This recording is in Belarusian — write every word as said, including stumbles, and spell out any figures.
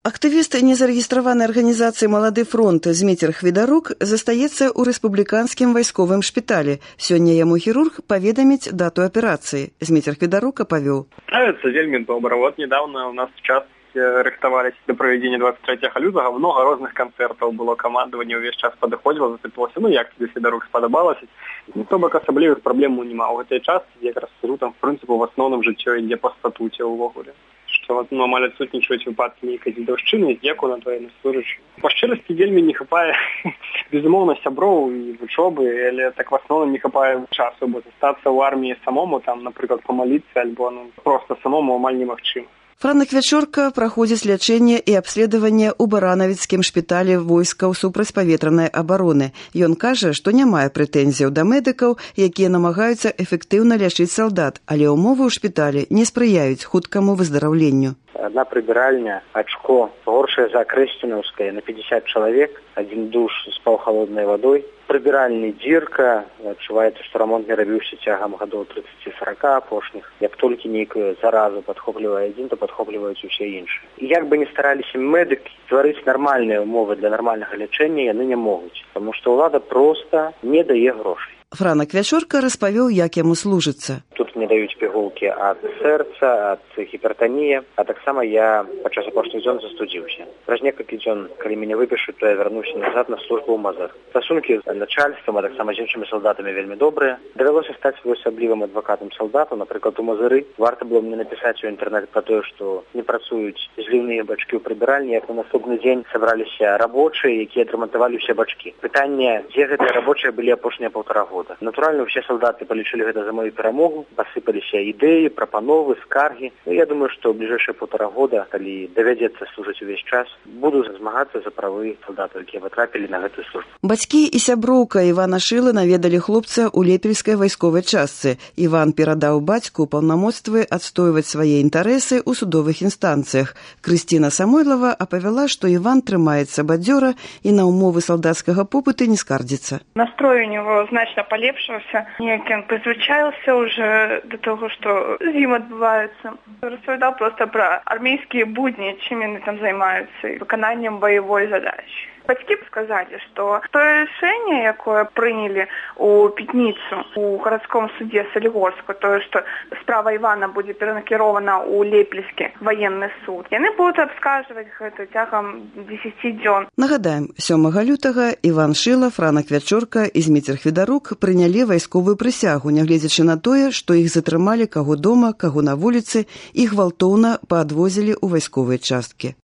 Актывіст незарэгістраванай арганізацыі «Малады фронт» Зміцер Хвідарук застаецца ў рэспубліканскім вайсковым шпіталі. Сёння яму хірург паведаміць дату аперацыі. Зміцер Хвідарук апавёў. Ставится вельмі добра. Вот недавно у нас в час рыхтавались до проведения двадцать третьего лютага. Много розных канцэртаў было, камандаванне ўвесь час падыходзіла, запытвалася, ну як тебе Хвідарук спадабалася. Ну, то бок асаблівых праблем няма. У гэтай частцы якраз там, в прынцыпу, в асноўным жыццё ідзе па статуце ўвогуле. Што ну, амаль адсутнічаюць выпадкі нейкай дзедаўшчыны, здзеку на твае служачы. Па шчырасці вельмі не хапае, безумоўна, сяброў і вучобы, але так в асноўным не хапае часу, бо застацца ў арміі самому, там, напрыклад, памаліцца, альбо ну, проста самому амаль немагчыма. Франак Вячорка праходзіць лячэнне і абследаванне ў баранавіцкім шпіталі войскаў супрацьпаветранай абароны. Ён кажа, што не мае прэтэнзіяў да медыкаў, якія намагаюцца эфектыўна лячыць салдат, але ўмовы ў шпіталі не спрыяюць хуткаму выздараўленню. Одна прибиральня, очко, горшая за Крестиновская на пятьдесят человек, один душ с полхолодной водой. Прибиральня дзірка, адчуваецца, што рамонт не рабіўся цягам гадоў тридцать-сорок апошніх. Як толькі нейкую заразу падхоплівае адзін, то падхопліваюць усе іншыя. І як бы не стараліся медыкі стварыць нармальныя умовы для нармальнага лячэння, яны не могуць, таму што ўлада проста не дае грошай. Франак Вячорка распавёў, як яму служыцца. Тут мне даюць пігулкі ад сэрца, ад гіпертаніі, а таксама я падчас апошніх дзён застудзіўся. Праз некалькі дзён, калі мяне выпішуць, то я вярнуся назад на службу ў Мазыр. Стасункі з начальствам, а таксама з іншымі салдатамі вельмі добрыя. Давялося стаць асаблівым адвакатам салдату, напрыклад, у Мазыры. Варта было мне напісаць у інтэрнэт пра тое, што не працуюць зліўныя бачкі ў прыбіральні, як на наступны дзень сабраліся рабочыя, якія адрамантавалі ўсе бачкі. Пытанне, дзе гэтыя рабочыя былі апошнія паўтара года. Натуральна, ўсе салдаты палічылі гэта за мою перамогу, пасыпаліся ідэі, прапановы, скаргі. Ну, я думаю, што ў бліжэйшыя паўтара года, калі давядзецца служыць увесь час, буду змагацца за правы салдатаў, якія патрапілі на гэтую службу. Бацькі і сяброўка Івана Шыла наведалі хлопца ў лепельскай вайсковай частцы. Іван перадаў бацьку паўнамоцтвы адстойваць свае інтарэсы ў судовых інстанцыях. Крысціна Самойлава апавяла, што Іван трымаецца бадзёра і на умовы салдацкага попыту не скардзіцца. Настрой у него значна полепшивался, неяк ён призвычаился уже до того, что з ім адбываецца. Распавядал просто про армейские будни, чем яны там займаюцца, выкананнем боевой задачи. Бацькі сказали, что то решение, якое прыняли у пятніцу у гарадском суде Солігорску, то, что справа Івана будзе перанакірована ў Лепельскі военный суд, яны будуць абскарджваць гэта цягам дзесяці дзён. Нагадаем, сёмага лютага Іван Шыла, Франак Вячорка і Зміцер Хвідарук прынялі вайсковую прысягу, нягледзячы на тое, што іх затрымалі каго дома, каго на вуліцы, і гвалтоўна паадвозілі ў вайсковыя часткі.